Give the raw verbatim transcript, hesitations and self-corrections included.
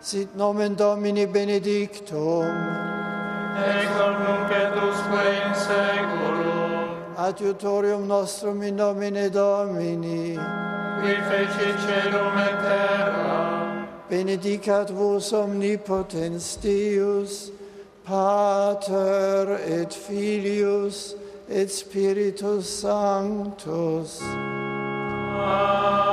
Sit nomen Domini benedictum. Ex hoc nunc et usque in saeculum. Adiutorium nostrum in nomine Domini. Qui feci celum et terra. Benedicat vos omnipotens Deus, Pater et Filius et Spiritus Sanctus. Amen.